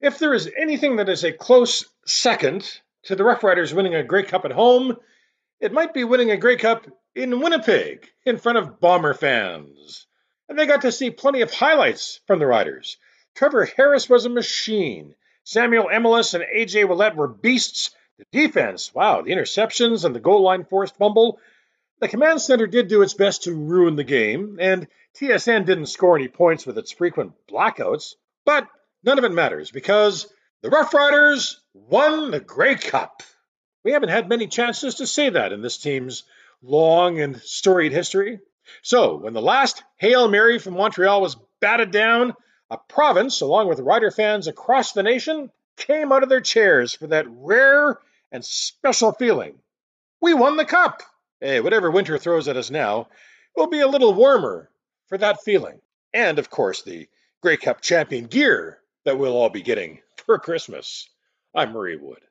If there is anything that is a close second to the Rough Riders winning a Grey Cup at home, it might be winning a Grey Cup in Winnipeg in front of Bomber fans. And they got to see plenty of highlights from the Riders. Trevor Harris was a machine. Samuel Emelis and AJ Ouellette were beasts. The defense, wow, the interceptions and the goal line forced fumble. The command center did do its best to ruin the game, and TSN didn't score any points with its frequent blackouts. But none of it matters because the Rough Riders won the Grey Cup. We haven't had many chances to say that in this team's long and storied history. So, when the last Hail Mary from Montreal was batted down, a province, along with Rider fans across the nation, came out of their chairs for that rare and special feeling. We won the cup! Hey, whatever winter throws at us now, will be a little warmer for that feeling. And, of course, the Grey Cup champion gear that we'll all be getting for Christmas. I'm Murray Wood.